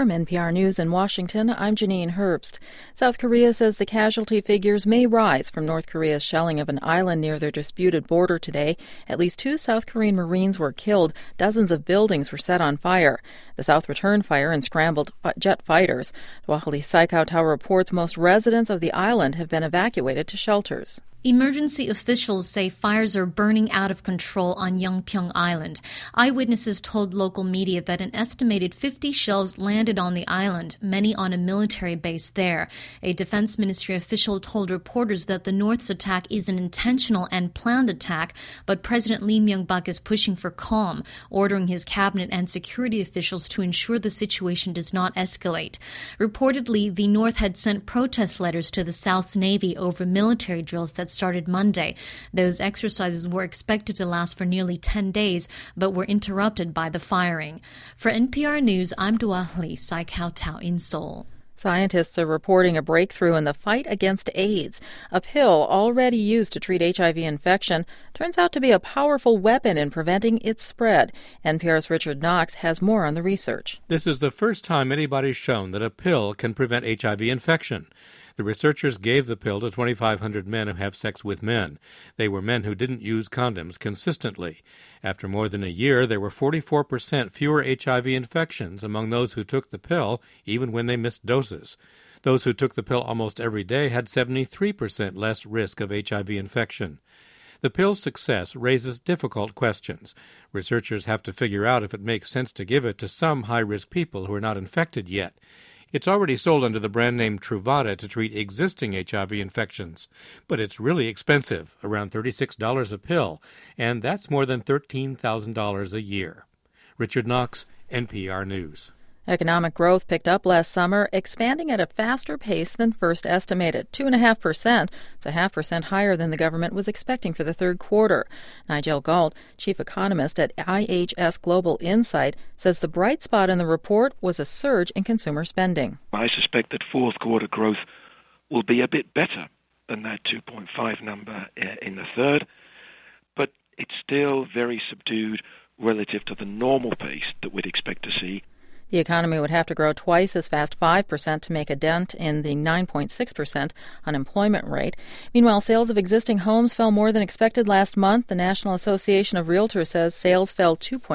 From NPR News in Washington, I'm Janine Herbst. South Korea says the casualty figures may rise from North Korea's shelling of an island near their disputed border today. At least 2 South Korean Marines were killed. Dozens of buildings were set on fire. The South returned fire and scrambled jet fighters. Dwali Saikautau reports most residents of the island have been evacuated to shelters. Emergency officials say fires are burning out of control on Yeongpyeong Island. Eyewitnesses told local media that an estimated 50 shells landed on the island, many on a military base there. A Defense Ministry official told reporters that the North's attack is an intentional and planned attack, but President Lee Myung-bak is pushing for calm, ordering his cabinet and security officials to ensure the situation does not escalate. Reportedly, the North had sent protest letters to the South's Navy over military drills that started Monday. Those exercises were expected to last for nearly 10 days, but were interrupted by the firing. For NPR News, I'm Dwali Saikautau in Seoul. Scientists are reporting a breakthrough in the fight against AIDS. A pill already used to treat HIV infection turns out to be a powerful weapon in preventing its spread. NPR's Richard Knox has more on the research. This is the first time anybody's shown that a pill can prevent HIV infection. The researchers gave the pill to 2,500 men who have sex with men. They were men who didn't use condoms consistently. After more than a year, there were 44% fewer HIV infections among those who took the pill, even when they missed doses. Those who took the pill almost every day had 73% less risk of HIV infection. The pill's success raises difficult questions. Researchers have to figure out if it makes sense to give it to some high-risk people who are not infected yet. It's already sold under the brand name Truvada to treat existing HIV infections, but it's really expensive, around $36 a pill, and that's more than $13,000 a year. Richard Knox, NPR News. Economic growth picked up last summer, expanding at a faster pace than first estimated, 2.5%. It's 0.5% higher than the government was expecting for the third quarter. Nigel Galt, chief economist at IHS Global Insight, says the bright spot in the report was a surge in consumer spending. I suspect that fourth quarter growth will be a bit better than that 2.5 number in the third, but it's still very subdued relative to the normal pace that we'd expect to see. The economy would have to grow twice as fast, 5%, to make a dent in the 9.6% unemployment rate. Meanwhile, sales of existing homes fell more than expected last month. The National Association of Realtors says sales fell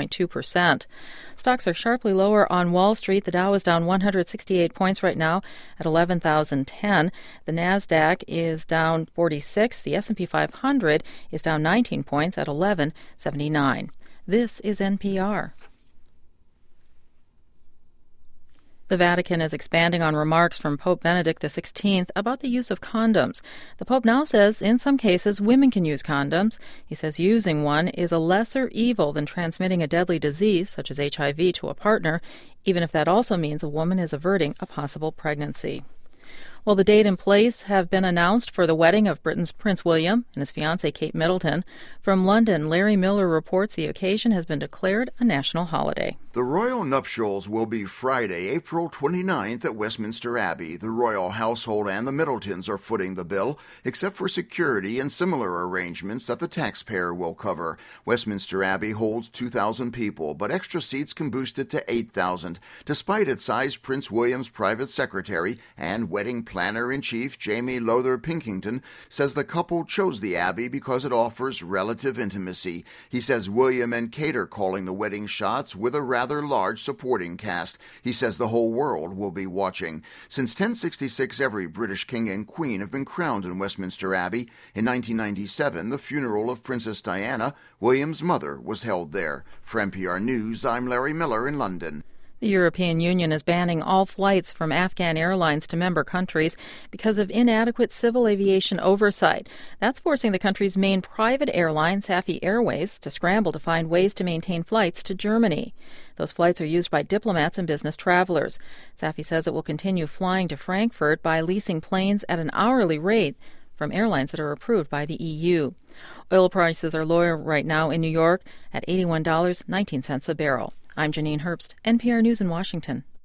2.2%. Stocks are sharply lower on Wall Street. The Dow is down 168 points right now at 11,010. The Nasdaq is down 46. The S&P 500 is down 19 points at 1179. This is NPR. The Vatican is expanding on remarks from Pope Benedict XVI about the use of condoms. The Pope now says in some cases women can use condoms. He says using one is a lesser evil than transmitting a deadly disease, such as HIV, to a partner, even if that also means a woman is averting a possible pregnancy. Well, the date and place have been announced for the wedding of Britain's Prince William and his fiancée Kate Middleton. From London, Larry Miller reports the occasion has been declared a national holiday. The royal nuptials will be Friday, April 29th at Westminster Abbey. The royal household and the Middletons are footing the bill, except for security and similar arrangements that the taxpayer will cover. Westminster Abbey holds 2,000 people, but extra seats can boost it to 8,000. Despite its size, Prince William's private secretary and wedding planner-in-chief Jamie Lowther Pinkington says the couple chose the Abbey because it offers relative intimacy. He says William and Kate are calling the wedding shots with a rather large supporting cast. He says the whole world will be watching. Since 1066, every British king and queen have been crowned in Westminster Abbey. In 1997, the funeral of Princess Diana, William's mother, was held there. For NPR News, I'm Larry Miller in London. The European Union is banning all flights from Afghan airlines to member countries because of inadequate civil aviation oversight. That's forcing the country's main private airline, Safi Airways, to scramble to find ways to maintain flights to Germany. Those flights are used by diplomats and business travelers. Safi says it will continue flying to Frankfurt by leasing planes at an hourly rate from airlines that are approved by the EU. Oil prices are lower right now in New York at $81.19 a barrel. I'm Janine Herbst, NPR News in Washington.